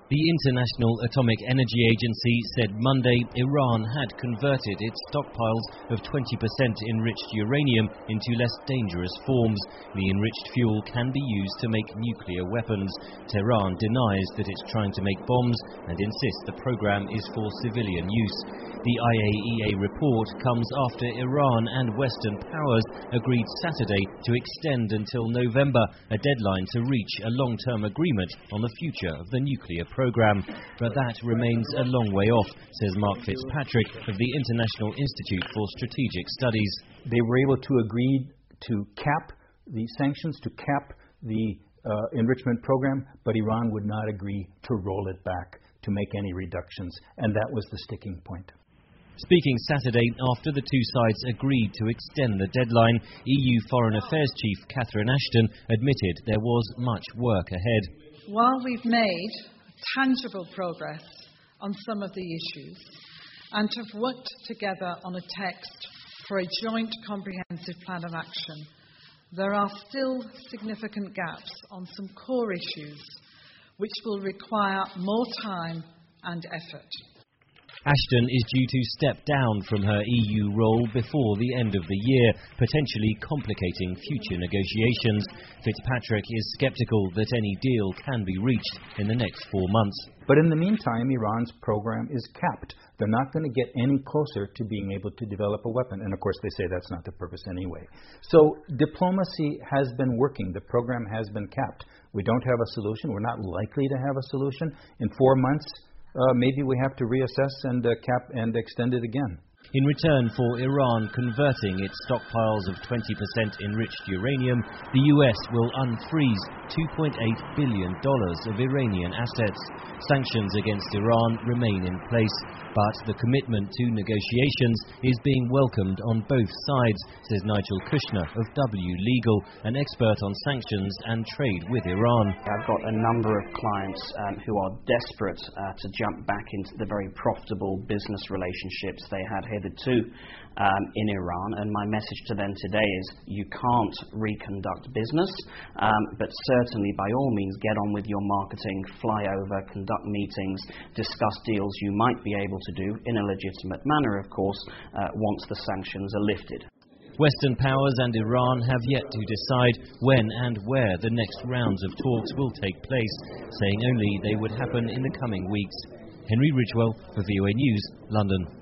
The International Atomic Energy Agency said Monday Iran had converted its stockpiles of 20% enriched uranium into less dangerous forms. The enriched fuel can be used to make nuclear weapons. Tehran denies that it's trying to make bombs and insists the program is for civilian use. The IAEA report comes after Iran and Western powers agreed Saturday to extend until November a deadline to reach a long-term agreement on the future of the nuclear program. But that remains a long way off, says Mark Fitzpatrick of the International Institute for Strategic Studies. They were able to agree to cap the sanctions, to cap the enrichment program, but Iran would not agree to roll it back, to make any reductions, and that was the sticking point. Speaking Saturday after the two sides agreed to extend the deadline, EU Foreign Affairs Chief Catherine Ashton admitted there was much work ahead. While we've made tangible progress on some of the issues and have worked together on a text for a joint comprehensive plan of action, there are still significant gaps on some core issues which will require more time and effort. Ashton is due to step down from her EU role before the end of the year, potentially complicating future negotiations. Fitzpatrick is sceptical that any deal can be reached in the next 4 months. But in the meantime, Iran's program is capped. They're not going to get any closer to being able to develop a weapon. And of course, they say that's not the purpose anyway. So diplomacy has been working. The program has been capped. We don't have a solution. We're not likely to have a solution. In 4 months, maybe we have to reassess and cap and extend it again. In return for Iran converting its stockpiles of 20% enriched uranium, the US will unfreeze $2.8 billion of Iranian assets. Sanctions against Iran remain in place, but the commitment to negotiations is being welcomed on both sides, says Nigel Kushner of W Legal, an expert on sanctions and trade with Iran. I've got a number of clients who are desperate to jump back into the very profitable business relationships they had hitherto in Iran, and my message to them today is you can't reconduct business, but certainly by all means get on with your marketing, fly over, conduct meetings, discuss deals you might be able to do in a legitimate manner, of course, once the sanctions are lifted. Western powers and Iran have yet to decide when and where the next rounds of talks will take place, saying only they would happen in the coming weeks. Henry Ridgwell for VOA News, London.